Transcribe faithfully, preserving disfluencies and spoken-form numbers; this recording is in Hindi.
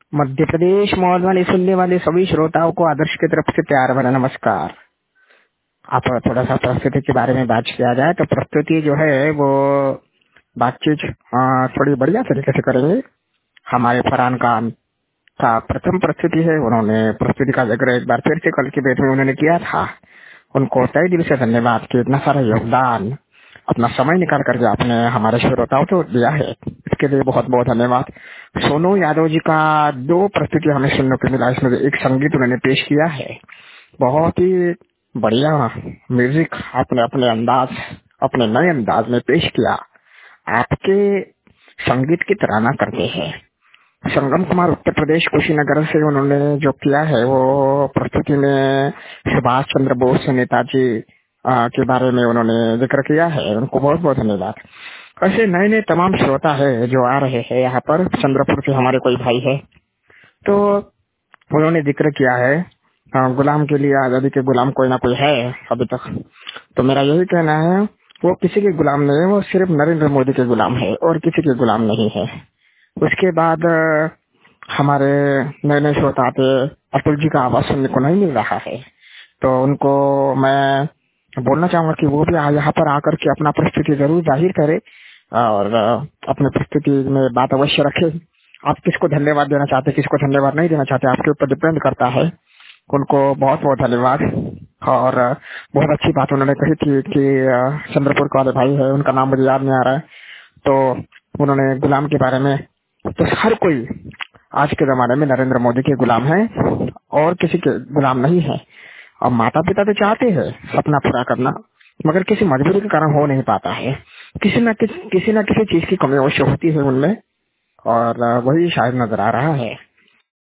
मध्य प्रदेश मौलवानी सुनने वाले सभी श्रोताओं को आदर्श की तरफ से प्यार भरा नमस्कार। आप थोड़ा सा प्रस्तुति के बारे में बात किया जाए तो प्रस्तुति जो है वो बातचीत अ, थोड़ी बढ़िया तरीके से करेंगे। हमारे फरहान खान का प्रथम प्रस्तुति है, उन्होंने प्रस्तुति का जिक्र एक बार फिर से कल की बैठ में उन्होंने किया था। उनको तहे दिल से धन्यवाद कि इतना सारा योगदान अपना समय निकाल करके आपने हमारे श्रोताओं को दिया है, इसके लिए बहुत बहुत धन्यवाद। सोनू यादव जी का दो प्रस्तुति हमें सुनने को मिला। इसमें एक संगीत उन्होंने पेश किया है, बहुत ही बढ़िया म्यूजिक आपने अपने अंदाज अपने नए अंदाज में पेश किया। आपके संगीत की तराना करते हैं। संगम कुमार उत्तर प्रदेश कुशीनगर से उन्होंने जो किया है वो प्रस्तुति में सुभाष चंद्र बोस नेताजी अ, के बारे में उन्होंने जिक्र किया है, उनको बहुत बहुत धन्यवाद। ऐसे नए नए तमाम श्रोता है जो आ रहे हैं यहाँ पर। चंद्रपुर से हमारे कोई भाई है तो उन्होंने जिक्र किया है अ, गुलाम के लिए आजादी के गुलाम कोई ना कोई है अभी तक। तो मेरा यही कहना है, वो किसी के गुलाम नहीं है, वो सिर्फ नरेंद्र मोदी के गुलाम है और किसी के गुलाम नहीं है। उसके बाद अ, हमारे नए नए श्रोता आते, अतुल जी का आवाज सुनने को नहीं मिल रहा है, तो उनको मैं बोलना चाहूंगा कि वो भी यहाँ पर आकर के अपना प्रस्तुति जरूर जाहिर करे और अ, अपने प्रस्तुति में बात अवश्य रखे। आप किसको धन्यवाद देना चाहते, किसको धन्यवाद नहीं देना चाहते, आपके ऊपर डिपेंड करता है। उनको बहुत बहुत धन्यवाद। और अ, बहुत अच्छी बात उन्होंने कही थी कि अ, चंद्रपुर वाले भाई है, उनका नाम मुझे याद नहीं आ रहा है, तो उन्होंने गुलाम के बारे में, तो हर कोई आज के जमाने में नरेंद्र मोदी के गुलाम है और किसी के गुलाम नहीं है। अब माता पिता तो चाहते हैं सपना पूरा करना, मगर किसी मजबूरी के कारण हो नहीं पाता है। किसी न किसी किसी न किसी चीज की कमी अवश्य होती है उनमें, और अ, वही शायद नजर आ रहा है।